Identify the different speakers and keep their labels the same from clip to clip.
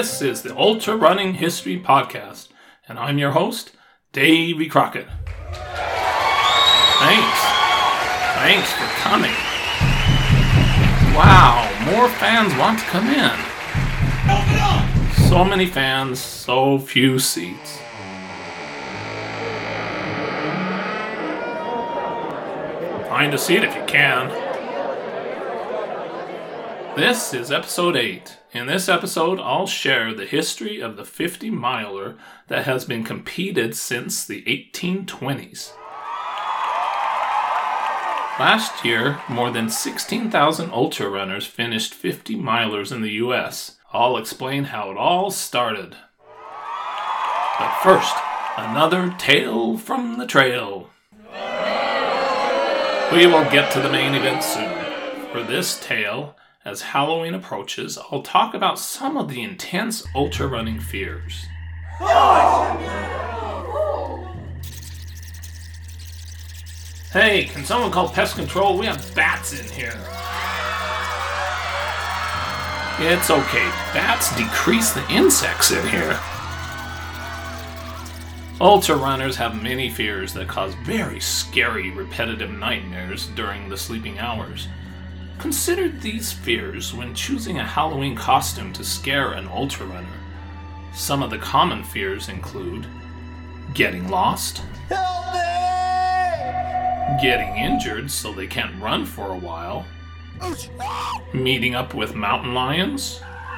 Speaker 1: This is the Ultra Running History Podcast, and I'm your host, Davey Crockett. Thanks for coming. Wow, more fans want to come in. So many fans, so few seats. Find a seat if you can. This is episode 8. In this episode, I'll share the history of the 50-miler that has been competed since the 1820s. Last year, more than 16,000 ultra runners finished 50-milers in the U.S. I'll explain how it all started. But first, another tale from the trail. We will get to the main event soon. For this tale, as Halloween approaches, I'll talk about some of the intense ultra running fears. Hey, can someone call pest control? We have bats in here. It's okay. Bats decrease the insects in here. Ultra runners have many fears that cause very scary, repetitive nightmares during the sleeping hours. Consider these fears when choosing a Halloween costume to scare an ultra runner. Some of the common fears include getting lost, help me! Getting injured so they can't run for a while, meeting up with mountain lions.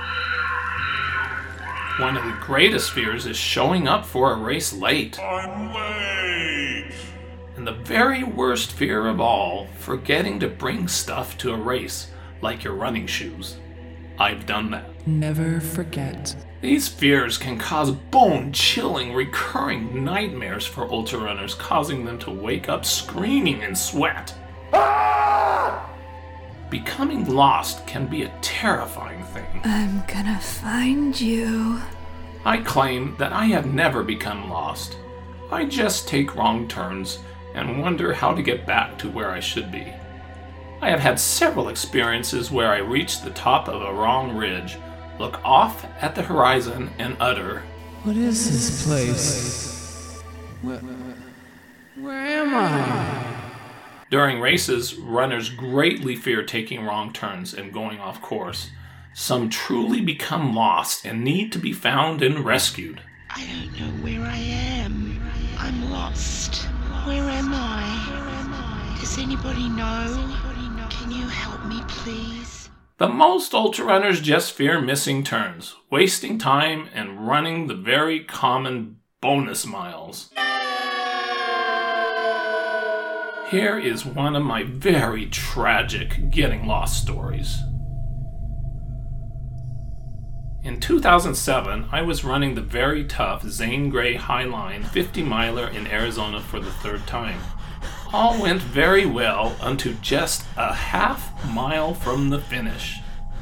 Speaker 1: One of the greatest fears is showing up for a race late. I'm late! And the very worst fear of all, forgetting to bring stuff to a race, like your running shoes. I've done that.
Speaker 2: Never forget.
Speaker 1: These fears can cause bone-chilling, recurring nightmares for ultra runners, causing them to wake up screaming in sweat. Ah! Becoming lost can be a terrifying thing.
Speaker 3: I'm gonna find you.
Speaker 1: I claim that I have never become lost. I just take wrong turns and wonder how to get back to where I should be. I have had several experiences where I reach the top of a wrong ridge, look off at the horizon, and utter,
Speaker 2: "What is this place? Where am I?"
Speaker 1: During races, runners greatly fear taking wrong turns and going off course. Some truly become lost and need to be found and rescued.
Speaker 4: I don't know where I am. I'm lost. Where am I? Does anybody know? Can you help me, please?
Speaker 1: But most ultra runners just fear missing turns, wasting time, and running the very common bonus miles. Here is one of my very tragic getting lost stories. In 2007, I was running the very tough Zane Grey Highline 50-miler in Arizona for the third time. All went very well until just a half mile from the finish.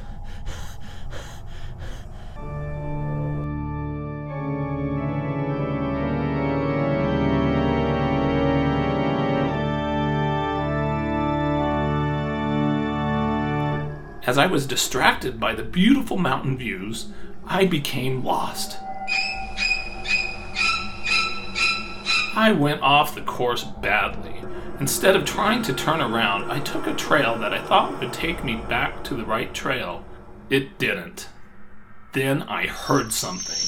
Speaker 1: As I was distracted by the beautiful mountain views, I became lost. I went off the course badly. Instead of trying to turn around, I took a trail that I thought would take me back to the right trail. It didn't. Then I heard something.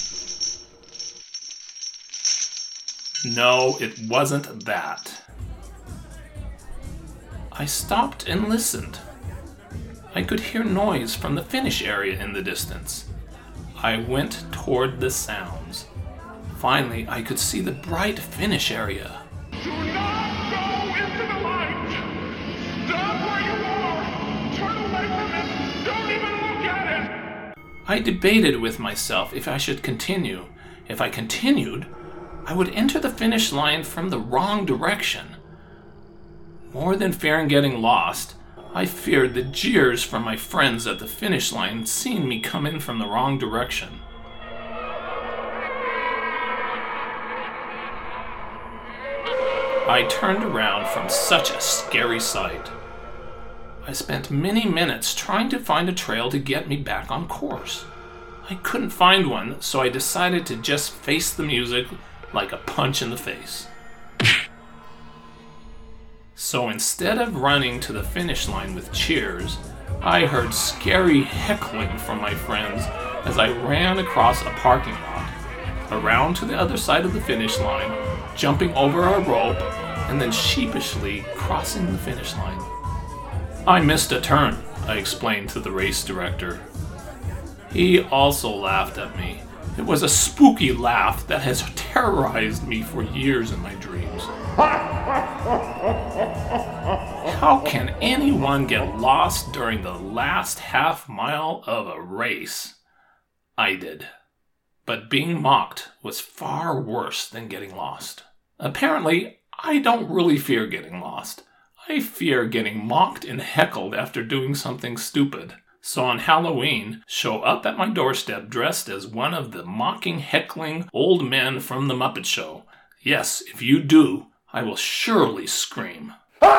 Speaker 1: No, it wasn't that. I stopped and listened. I could hear noise from the finish area in the distance. I went toward the sounds. Finally, I could see the bright finish area.
Speaker 5: Do not go into the light! Stop where you are! Turn away from it! Don't even look at it!
Speaker 1: I debated with myself if I should continue. If I continued, I would enter the finish line from the wrong direction. More than fearing getting lost, I feared the jeers from my friends at the finish line seeing me come in from the wrong direction. I turned around from such a scary sight. I spent many minutes trying to find a trail to get me back on course. I couldn't find one, so I decided to just face the music like a punch in the face. So instead of running to the finish line with cheers, I heard scary heckling from my friends as I ran across a parking lot, around to the other side of the finish line, jumping over a rope, and then sheepishly crossing the finish line. I missed a turn, I explained to the race director. He also laughed at me. It was a spooky laugh that has terrorized me for years in my dreams. How can anyone get lost during the last half mile of a race? I did. But being mocked was far worse than getting lost. Apparently, I don't really fear getting lost. I fear getting mocked and heckled after doing something stupid. So on Halloween, show up at my doorstep dressed as one of the mocking, heckling old men from the Muppet Show. Yes, if you do, I will surely scream.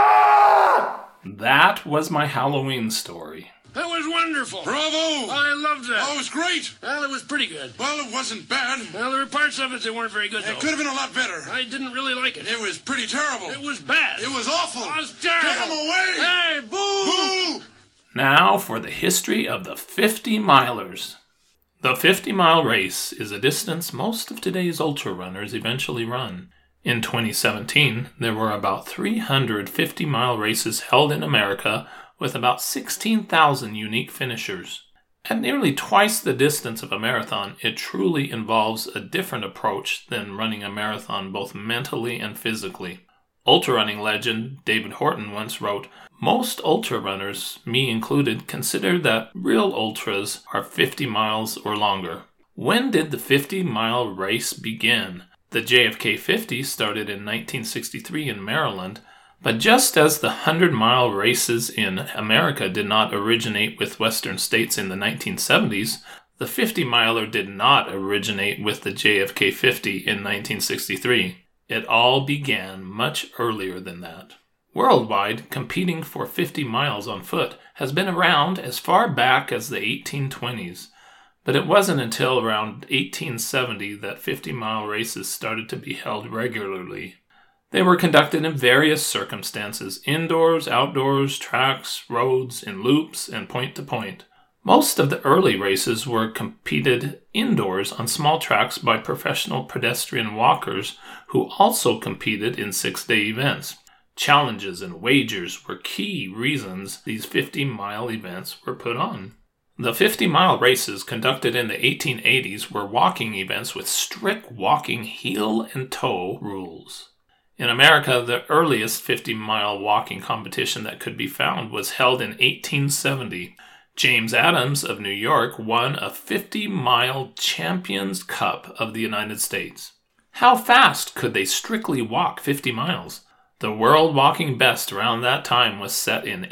Speaker 1: That was my Halloween story.
Speaker 6: That was wonderful.
Speaker 7: Bravo!
Speaker 6: I loved that.
Speaker 7: Oh, it was great.
Speaker 6: Well, it was pretty good.
Speaker 7: Well, it wasn't bad.
Speaker 6: Well, there were parts of it that weren't very good, though.
Speaker 7: It could have been a lot better.
Speaker 6: I didn't really like it.
Speaker 7: It was pretty terrible.
Speaker 6: It was bad.
Speaker 7: It was awful.
Speaker 6: It was terrible.
Speaker 7: Get him away!
Speaker 6: Hey, boo!
Speaker 7: Boo!
Speaker 1: Now for the history of the 50 milers. The 50-mile race is a distance most of today's ultra runners eventually run. In 2017, there were about 300 50-mile races held in America with about 16,000 unique finishers. At nearly twice the distance of a marathon, it truly involves a different approach than running a marathon both mentally and physically. Ultra-running legend David Horton once wrote, "Most ultra runners, me included, consider that real ultras are 50 miles or longer." When did the 50-mile race begin? The JFK 50 started in 1963 in Maryland, but just as the 100-mile races in America did not originate with Western states in the 1970s, the 50-miler did not originate with the JFK 50 in 1963. It all began much earlier than that. Worldwide, competing for 50 miles on foot has been around as far back as the 1820s, but it wasn't until around 1870 that 50-mile races started to be held regularly. They were conducted in various circumstances, indoors, outdoors, tracks, roads, in loops, and point to point. Most of the early races were competed indoors on small tracks by professional pedestrian walkers who also competed in 6-day events. Challenges and wagers were key reasons these 50-mile events were put on. The 50-mile races conducted in the 1880s were walking events with strict walking heel and toe rules. In America, the earliest 50-mile walking competition that could be found was held in 1870. James Adams of New York won a 50-mile Champions Cup of the United States. How fast could they strictly walk 50 miles? The world walking best around that time was set in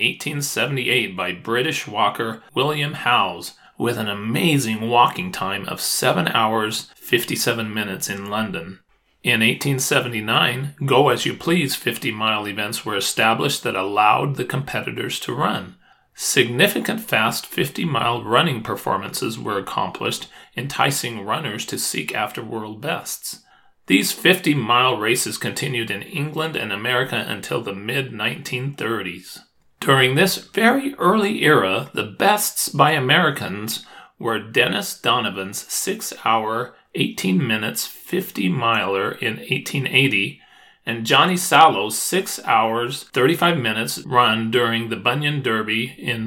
Speaker 1: 1878 by British walker William Howes with an amazing walking time of 7 hours, 57 minutes in London. In 1879, Go As You Please 50-mile events were established that allowed the competitors to run. Significant fast 50-mile running performances were accomplished, enticing runners to seek after world bests. These 50-mile races continued in England and America until the mid-1930s. During this very early era, the bests by Americans were Dennis Donovan's 6-hour, 18 minutes 50-miler in 1880 and Johnny Sallow's 6 hours, 35 minutes run during the Bunyan Derby in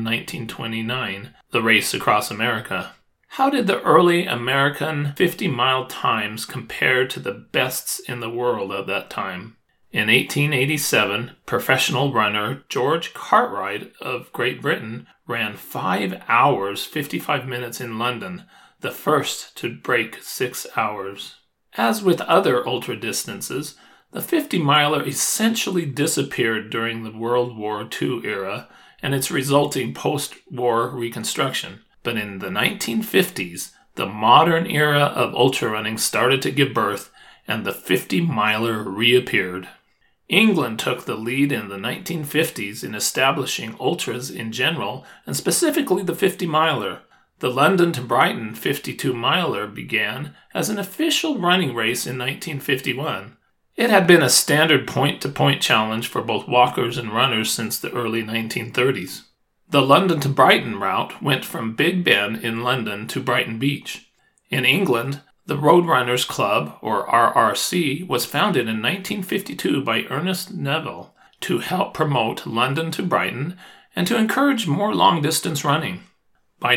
Speaker 1: 1929, the race across America. How did the early American 50-mile times compare to the bests in the world at that time? In 1887, professional runner George Cartwright of Great Britain ran 5 hours, 55 minutes in London, the first to break 6 hours. As with other ultra distances, the 50-miler essentially disappeared during the World War II era and its resulting post-war reconstruction. But in the 1950s, the modern era of ultra running started to give birth and the 50-miler reappeared. England took the lead in the 1950s in establishing ultras in general and specifically the 50-miler. The London to Brighton 52-miler began as an official running race in 1951. It had been a standard point-to-point challenge for both walkers and runners since the early 1930s. The London to Brighton route went from Big Ben in London to Brighton Beach. In England, the Roadrunners Club, or RRC, was founded in 1952 by Ernest Neville to help promote London to Brighton and to encourage more long-distance running. By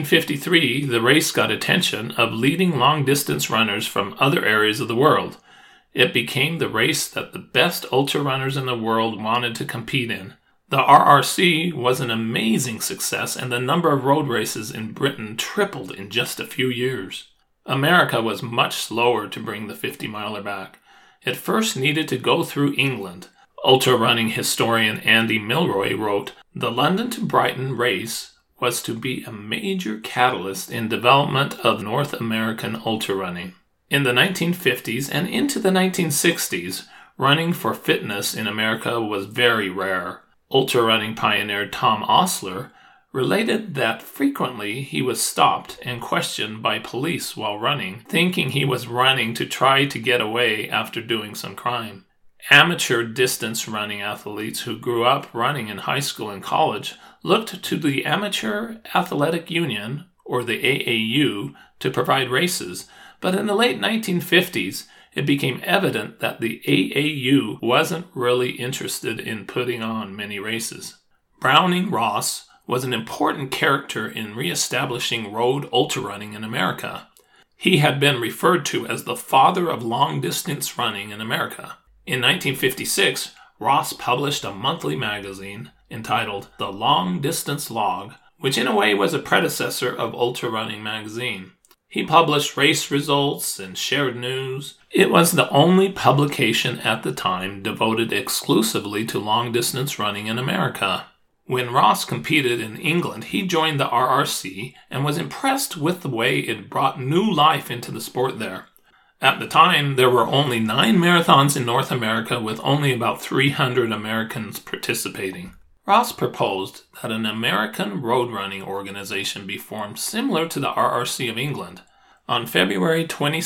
Speaker 1: 1953, the race got attention of leading long-distance runners from other areas of the world. It became the race that the best ultra runners in the world wanted to compete in. The RRC was an amazing success, and the number of road races in Britain tripled in just a few years. America was much slower to bring the 50-miler back. It first needed to go through England. Ultra-running historian Andy Milroy wrote, "The London to Brighton race was to be a major catalyst in development of North American ultra-running. In the 1950s and into the 1960s, running for fitness in America was very rare. Ultra-running pioneer Tom Osler related that frequently he was stopped and questioned by police while running, thinking he was running to try to get away after doing some crime. Amateur distance running athletes who grew up running in high school and college looked to the Amateur Athletic Union, or the AAU, to provide races, but in the late 1950s, it became evident that the AAU wasn't really interested in putting on many races. Browning Ross was an important character in re-establishing road ultra-running in America. He had been referred to as the father of long-distance running in America. In 1956, Ross published a monthly magazine entitled The Long Distance Log, which in a way was a predecessor of Ultra Running magazine. He published race results and shared news. It was the only publication at the time devoted exclusively to long-distance running in America. When Ross competed in England, he joined the RRC and was impressed with the way it brought new life into the sport there. At the time, there were only 9 marathons in North America with only about 300 Americans participating. Ross proposed that an American road running organization be formed similar to the RRC of England. On February 22,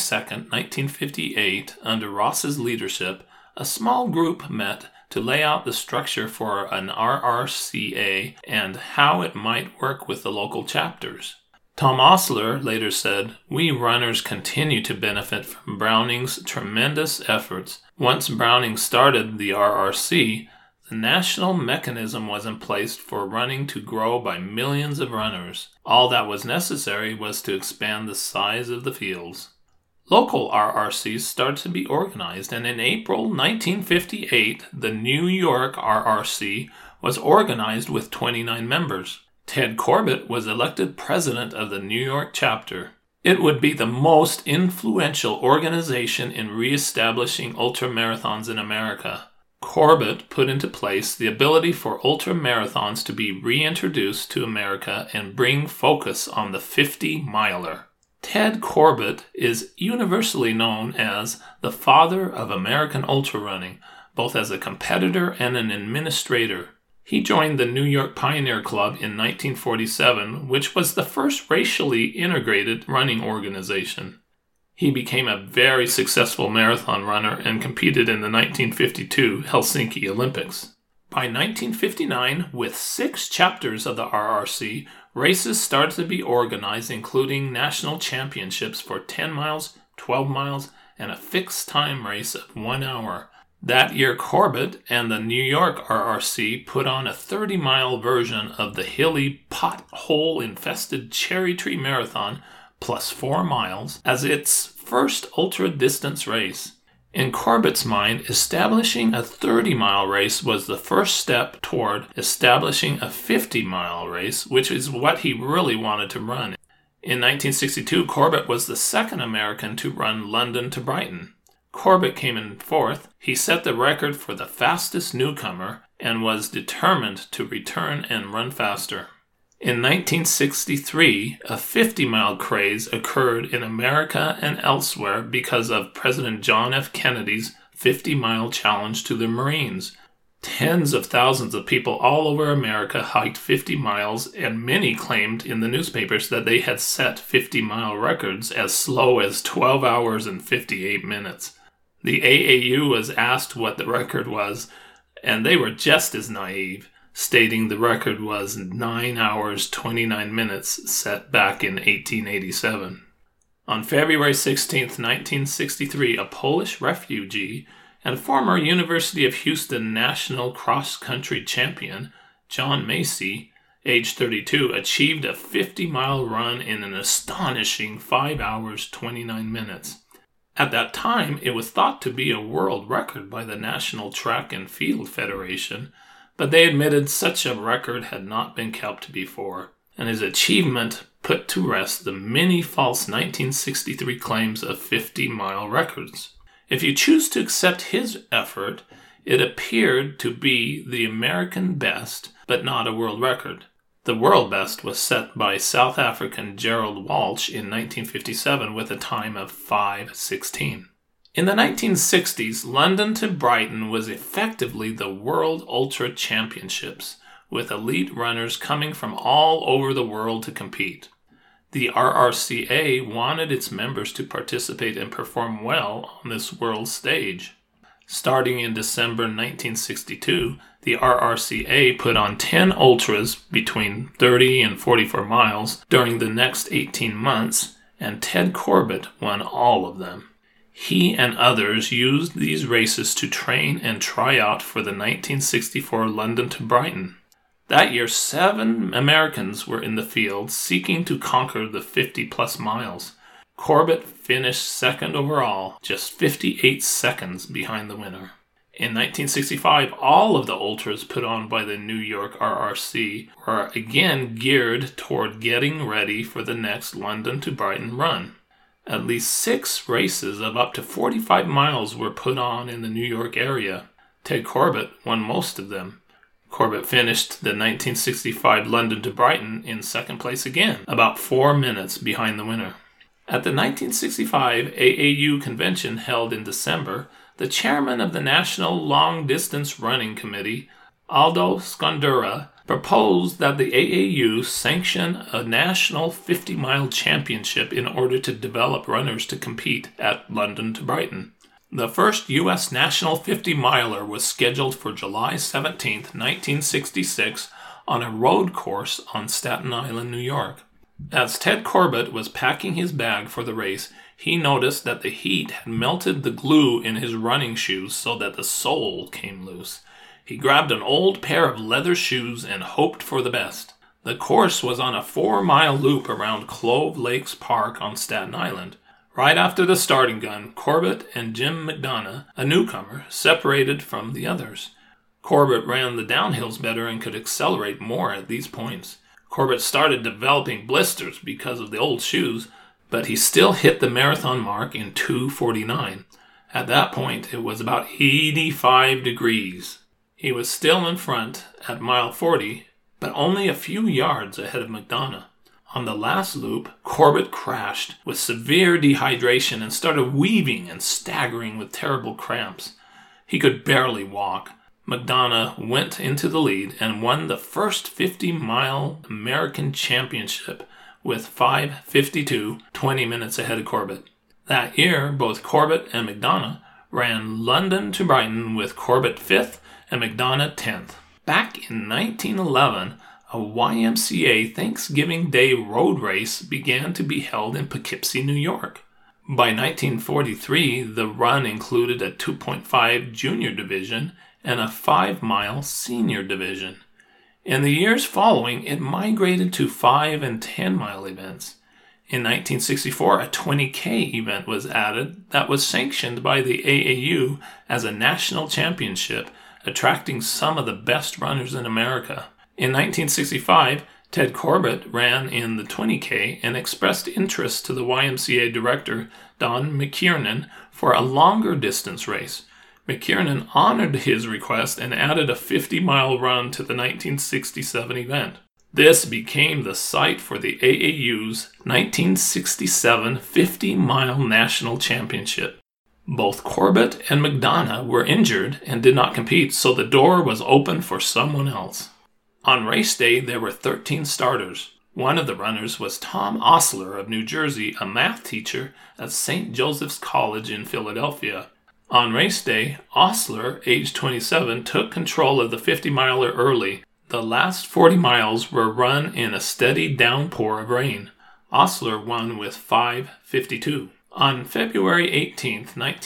Speaker 1: 1958, under Ross's leadership, a small group met to lay out the structure for an RRCA and how it might work with the local chapters. Tom Osler later said, "We runners continue to benefit from Browning's tremendous efforts. Once Browning started the RRC, the national mechanism was in place for running to grow by millions of runners. All that was necessary was to expand the size of the fields." Local RRCs started to be organized, and in April 1958, the New York RRC was organized with 29 members. Ted Corbett was elected president of the New York chapter. It would be the most influential organization in re-establishing ultramarathons in America. Corbett put into place the ability for ultramarathons to be reintroduced to America and bring focus on the 50-miler. Ted Corbett is universally known as the father of American ultrarunning, both as a competitor and an administrator. He joined the New York Pioneer Club in 1947, which was the first racially integrated running organization. He became a very successful marathon runner and competed in the 1952 Helsinki Olympics. By 1959, with 6 chapters of the RRC, races started to be organized, including national championships for 10 miles, 12 miles, and a fixed time race of 1 hour. That year, Corbett and the New York RRC put on a 30-mile version of the hilly, pothole-infested Cherry Tree Marathon plus 4 miles as its first ultra-distance race. In Corbett's mind, establishing a 30-mile race was the first step toward establishing a 50-mile race, which is what he really wanted to run. In 1962, Corbett was the second American to run London to Brighton. Corbett came in 4th. He set the record for the fastest newcomer and was determined to return and run faster. In 1963, a 50-mile craze occurred in America and elsewhere because of President John F. Kennedy's 50-mile challenge to the Marines. Tens of thousands of people all over America hiked 50 miles, and many claimed in the newspapers that they had set 50-mile records as slow as 12 hours and 58 minutes. The AAU was asked what the record was, and they were just as naive, stating the record was 9 hours 29 minutes set back in 1887. On February 16, 1963, a Polish refugee and former University of Houston national cross-country champion, John Macy, age 32, achieved a 50-mile run in an astonishing 5 hours 29 minutes. At that time, it was thought to be a world record by the National Track and Field Federation, but they admitted such a record had not been kept before, and his achievement put to rest the many false 1963 claims of 50-mile records. If you choose to accept his effort, it appeared to be the American best, but not a world record. The world best was set by South African Gerald Walsh in 1957 with a time of 5:16. In the 1960s, London to Brighton was effectively the World Ultra Championships, with elite runners coming from all over the world to compete. The RRCA wanted its members to participate and perform well on this world stage. Starting in December 1962, the RRCA put on 10 ultras between 30 and 44 miles during the next 18 months, and Ted Corbett won all of them. He and others used these races to train and try out for the 1964 London to Brighton. That year, 7 Americans were in the field seeking to conquer the 50-plus miles. Corbett finished second overall, just 58 seconds behind the winner. In 1965, all of the ultras put on by the New York RRC were again geared toward getting ready for the next London to Brighton run. At least 6 races of up to 45 miles were put on in the New York area. Ted Corbett won most of them. Corbett finished the 1965 London to Brighton in second place again, about 4 minutes behind the winner. At the 1965 AAU convention held in December, the chairman of the National Long Distance Running Committee, Aldo Scandura, proposed that the AAU sanction a national 50-mile championship in order to develop runners to compete at London to Brighton. The first U.S. National 50-miler was scheduled for July 17, 1966, on a road course on Staten Island, New York. As Ted Corbett was packing his bag for the race, he noticed that the heat had melted the glue in his running shoes so that the sole came loose. He grabbed an old pair of leather shoes and hoped for the best. The course was on a 4-mile loop around Clove Lakes Park on Staten Island. Right after the starting gun, Corbett and Jim McDonough, a newcomer, separated from the others. Corbett ran the downhills better and could accelerate more at these points. Corbett started developing blisters because of the old shoes, but he still hit the marathon mark in 2:49. At that point, it was about 85 degrees. He was still in front at mile 40, but only a few yards ahead of McDonough. On the last loop, Corbett crashed with severe dehydration and started weaving and staggering with terrible cramps. He could barely walk. McDonough went into the lead and won the first 50-mile American Championship with 5:52, 20 minutes ahead of Corbett. That year, both Corbett and McDonough ran London to Brighton with Corbett 5th and McDonough 10th. Back in 1911, a YMCA Thanksgiving Day road race began to be held in Poughkeepsie, New York. By 1943, the run included a 2.5 junior division and a 5-mile senior division. In the years following, it migrated to 5 and 10-mile events. In 1964, a 20K event was added that was sanctioned by the AAU as a national championship, attracting some of the best runners in America. In 1965, Ted Corbett ran in the 20K and expressed interest to the YMCA director, Don McKiernan, for a longer distance race. McKiernan honored his request and added a 50-mile run to the 1967 event. This became the site for the AAU's 1967 50-mile national championship. Both Corbett and McDonough were injured and did not compete, so the door was open for someone else. On race day, there were 13 starters. One of the runners was Tom Osler of New Jersey, a math teacher at St. Joseph's College in Philadelphia. On race day, Osler, age 27, took control of the 50-miler early. The last 40 miles were run in a steady downpour of rain. Osler won with 5:52. On February 18,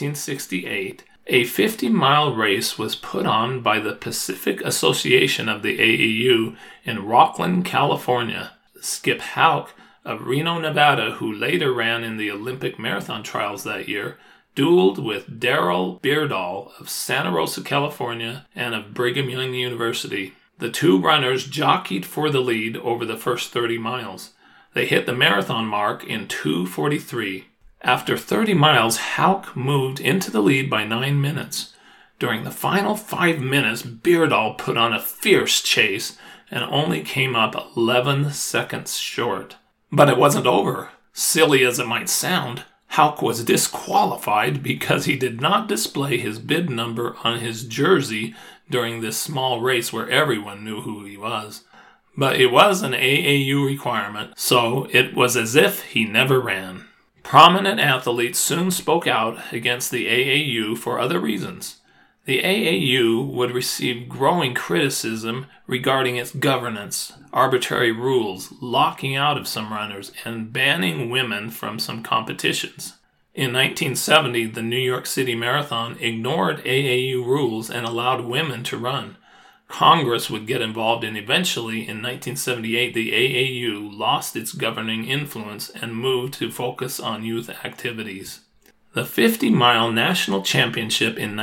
Speaker 1: 1968, a 50-mile race was put on by the Pacific Association of the AAU in Rocklin, California. Skip Houck of Reno, Nevada, who later ran in the Olympic marathon trials that year, dueled with Darrell Beardall of Santa Rosa, California, and of Brigham Young University. The two runners jockeyed for the lead over the first 30 miles. They hit the marathon mark in 2:43. After 30 miles, Houck moved into the lead by 9 minutes. During the final 5 minutes, Beardall put on a fierce chase and only came up 11 seconds short. But it wasn't over. Silly as it might sound, Houck was disqualified because he did not display his bib number on his jersey during this small race where everyone knew who he was. But it was an AAU requirement, so it was as if he never ran. Prominent athletes soon spoke out against the AAU for other reasons. The AAU would receive growing criticism regarding its governance, arbitrary rules, locking out of some runners, and banning women from some competitions. In 1970, the New York City Marathon ignored AAU rules and allowed women to run. Congress would get involved, and eventually, in 1978, the AAU lost its governing influence and moved to focus on youth activities. The 50-mile national championship in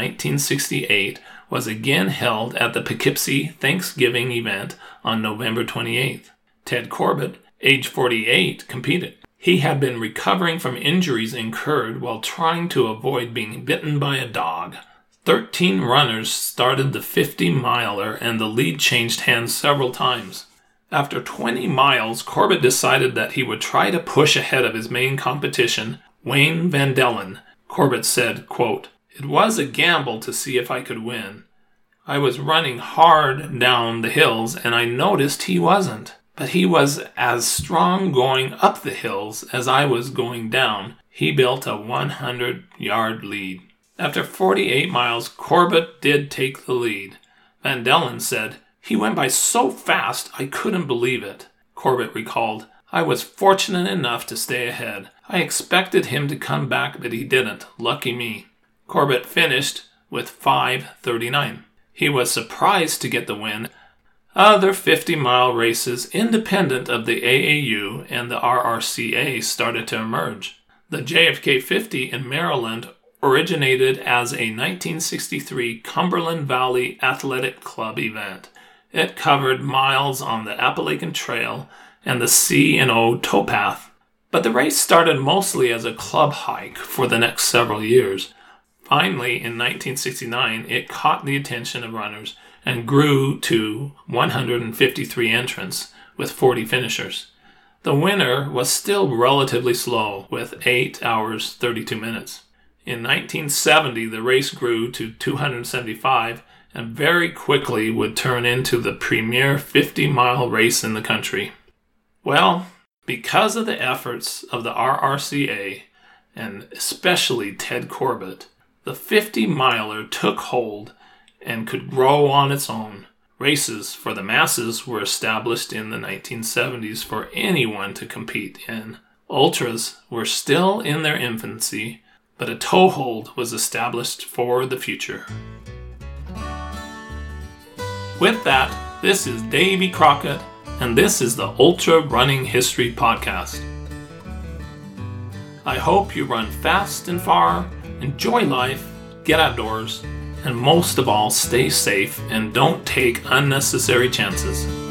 Speaker 1: 1968 was again held at the Poughkeepsie Thanksgiving event on November 28th. Ted Corbett, age 48, competed. He had been recovering from injuries incurred while trying to avoid being bitten by a dog. 13 runners started the 50-miler, and the lead changed hands several times. After 20 miles, Corbett decided that he would try to push ahead of his main competition, Wayne Vandellen. Corbett said, quote, "It was a gamble to see if I could win. I was running hard down the hills, and I noticed he wasn't. But he was as strong going up the hills as I was going down. He built a 100-yard lead." After 48 miles, Corbett did take the lead. Vandellen said, "He went by so fast I couldn't believe it." Corbett recalled, "I was fortunate enough to stay ahead. I expected him to come back, but he didn't. Lucky me." Corbett finished with 5:39. He was surprised to get the win. Other 50-mile races independent of the AAU and the RRCA started to emerge. The JFK 50 in Maryland originated as a 1963 Cumberland Valley Athletic Club event. It covered miles on the Appalachian Trail and the C&O towpath. But the race started mostly as a club hike for the next several years. Finally, in 1969, it caught the attention of runners and grew to 153 entrants with 40 finishers. The winner was still relatively slow, with 8 hours 32 minutes. In 1970, the race grew to 275 and very quickly would turn into the premier 50-mile race in the country. Well, because of the efforts of the RRCA, and especially Ted Corbett, the 50-miler took hold and could grow on its own. Races for the masses were established in the 1970s for anyone to compete in. Ultras were still in their infancy, but a toehold was established for the future. With that, this is Davy Crockett, and this is the Ultra Running History Podcast. I hope you run fast and far, enjoy life, get outdoors, and most of all, stay safe and don't take unnecessary chances.